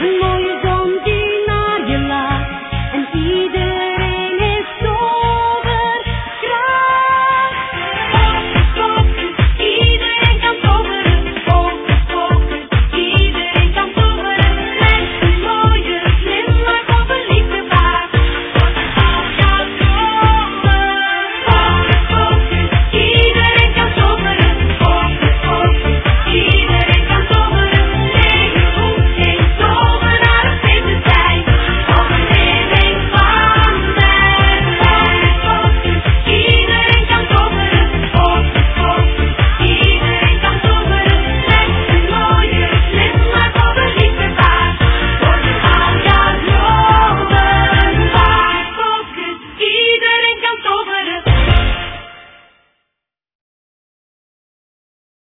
Een mooie zon die naar je laat en iedereen is toverkracht. Focus, focus, iedereen kan toveren. Focus, focus, iedereen kan toveren. Met een mooie glimlach op een lieve baard wordt al jouw dromen waar. Focus, iedereen kan toveren. Focus, focus, iedereen kan toveren. Nee, je hoeft geen tovenaar of vreemd te zijn om een leerling van mij. Focus, iedereen kan toveren. Focus, focus, iedereen kan toveren. Met een mooie glimlach op een lieve baard worden al jouw dromen waar. Focus, iedereen kan toveren.